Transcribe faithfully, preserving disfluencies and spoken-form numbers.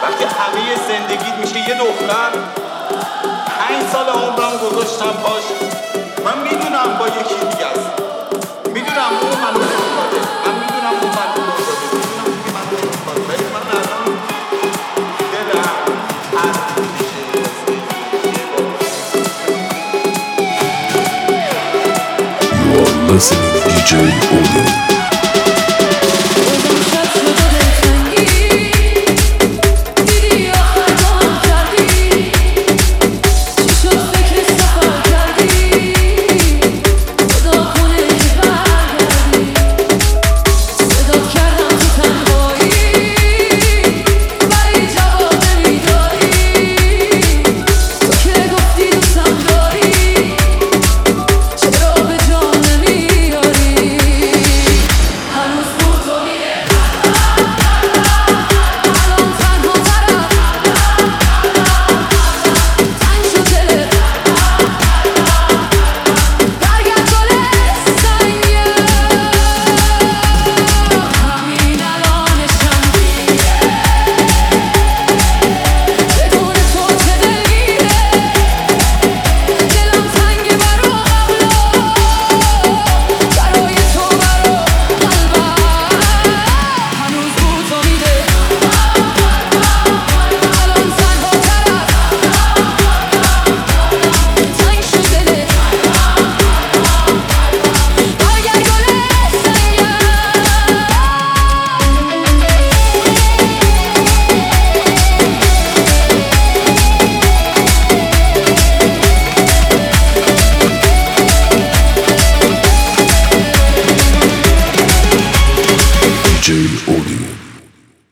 وقتی همه زندگیت میشه یه دختر، پنج سال عمرم گذاشتم پاش. من میدونم با یکی دیگه است، میدونم اون منو افتاده، من میدونم اون منو افتاده، میدونم که منو افتاده، ولی من الان دلم هر میشه. You are listening دی جی Audio. دی جی